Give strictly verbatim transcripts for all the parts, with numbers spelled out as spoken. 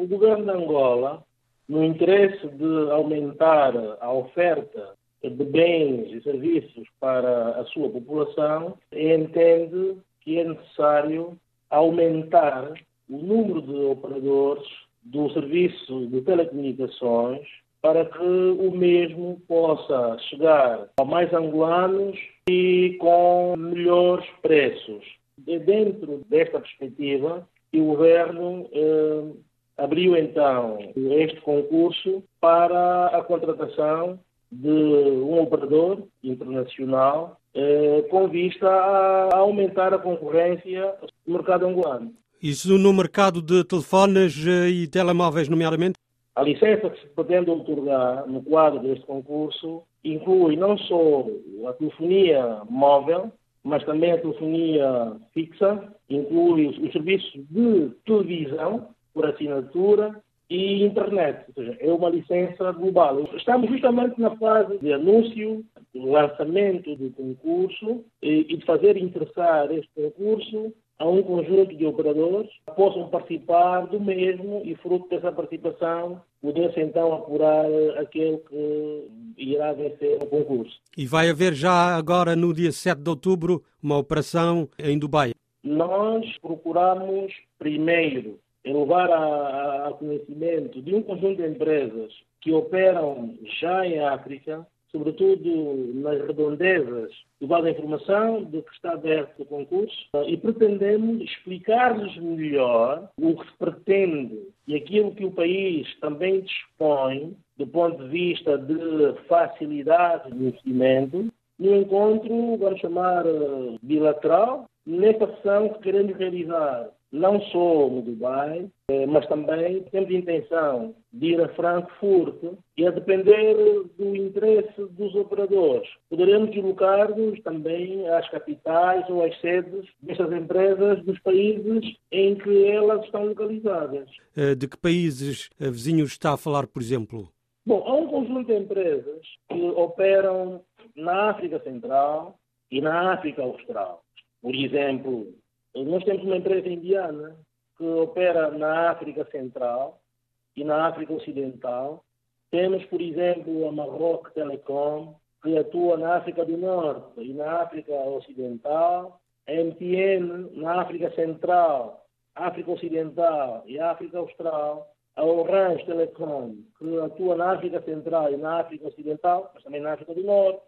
o governo de Angola, no interesse de aumentar a oferta de bens e serviços para a sua população, entende que é necessário aumentar o número de operadores do serviço de telecomunicações para que o mesmo possa chegar a mais angolanos e com melhores preços. E dentro desta perspectiva, o governo eh, abriu então este concurso para a contratação de um operador internacional eh, com vista a aumentar a concorrência no mercado angolano. Isso no mercado de telefones e telemóveis, nomeadamente? A licença que se pretende otorgar no quadro deste concurso inclui não só a telefonia móvel, mas também a telefonia fixa, inclui os serviços de televisão por assinatura e internet, ou seja, é uma licença global. Estamos justamente na fase de anúncio, do lançamento do concurso e de fazer interessar este concurso a um conjunto de operadores que possam participar do mesmo e, fruto dessa participação, poder-se então apurar aquele que irá vencer o concurso. E vai haver já agora, no dia sete de outubro, uma operação em Dubai? Nós procuramos primeiro levar a, a conhecimento de um conjunto de empresas que operam já em África, sobretudo nas redondezas do Vale da Informação, de que está aberto o concurso, e pretendemos explicar-lhes melhor o que se pretende e aquilo que o país também dispõe do ponto de vista de facilidade de investimento, no encontro, vamos chamar, bilateral, nesta sessão que queremos realizar não só no Dubai, mas também temos a intenção de ir a Frankfurt e, a depender do interesse dos operadores, poderemos deslocar-nos também às capitais ou às sedes destas empresas dos países em que elas estão localizadas. De que países vizinhos está a falar, por exemplo? Bom, há um conjunto de empresas que operam na África Central e na África Austral. Por exemplo, nós temos uma empresa indiana que opera na África Central e na África Ocidental. Temos, por exemplo, a Maroc Telecom, que atua na África do Norte e na África Ocidental. A M T N na África Central, África Ocidental e África Austral. A Orange Telecom, que atua na África Central e na África Ocidental, mas também na África do Norte.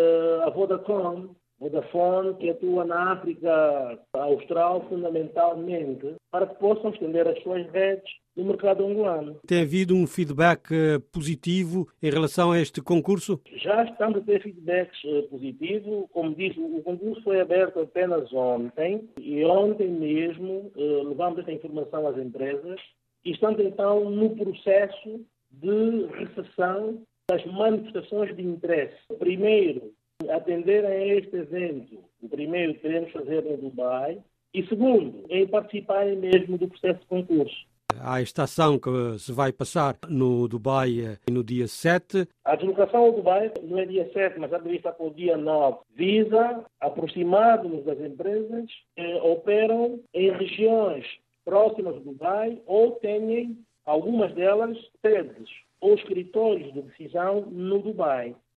A Vodacom, Vodafone, que atua na África Austral fundamentalmente, para que possam estender as suas redes no mercado angolano. Tem havido um feedback positivo em relação a este concurso? Já estamos a ter feedbacks positivos. Como disse, o concurso foi aberto apenas ontem e ontem mesmo levamos esta informação às empresas e estamos então no processo de recepção das manifestações de interesse. Primeiro, atender a este evento, o primeiro que queremos fazer no Dubai, e segundo, em participarem mesmo do processo de concurso. Há a estação que se vai passar no Dubai no dia sete. A deslocação ao Dubai não é dia sete, mas já prevista para o dia nove. Visa aproximar-nos das empresas que operam em regiões próximas do Dubai ou tenham, algumas delas, sedes ou escritórios de decisão no Dubai.